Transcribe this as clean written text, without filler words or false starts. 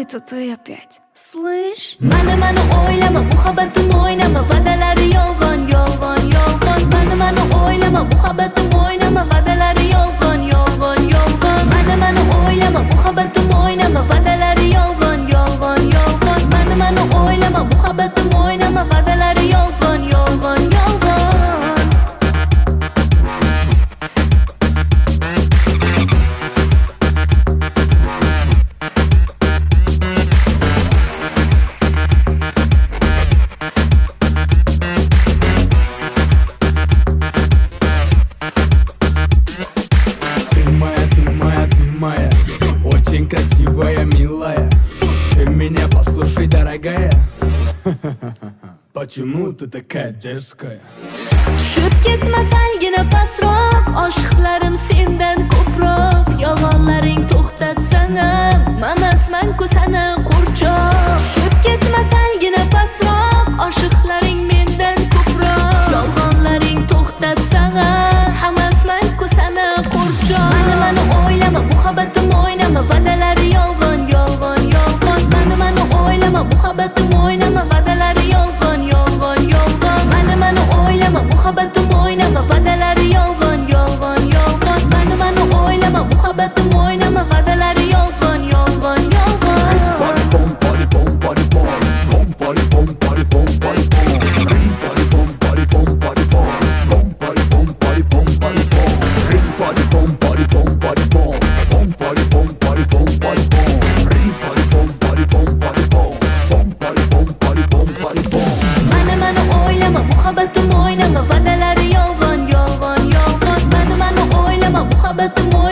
это ты опять. Слышь? Mani o'ylama, muhabbatim o'ynama, va'dalari yolg'on, yolg'on, yolg'on. Mani o'ylama, muhabbatim o'ynama, va'dalari yolg'on, yolg'on, yolg'on. Mani o'ylama, muhabbatim o'ynama, va'dalari yolg'on, yolg'on, yolg'on. Mani o'ylama, muhabbatim o'ynama, va'dalari yolg'on, yolg'on, yolg'on. Очень красивая, милая. Ты меня послушай, дорогая. Почему ты такая дерзкая? Tushib ketma salgina pastroq, oshiqlarim sendan ko'proq. Yolg'onlaring to'xtatsana, mamasman-ku sana qo'rchoq. Tushib ketma salgina pastroq, oshiqlaring mendan ko'proq. Yolg'onlaring to'xtatsana, hamasman-ku sana qo'rchoq. Mani o'ylama, muhabbatim o'ynama, va'dalari yolg'on, yolg'on, yolg'on. Mani o'ylama, muhabbatim o'ynama, va'dalari yolg'on, yolg'on, yolg'on. Mani o'ylama, muhabbatim o'ynama, va'dalari yolg'on, yolg'on, yolg'on. Mani o'ylama, muhabbatim o'ynama, va'dalari yolg'on, yolg'on, yolg'on. Mani o'ylama, muhabbatim o'ynama, va'dalari yolg'on, yolg'on, yolg'on. Mani o'ylama, muhabbatim o'ynama.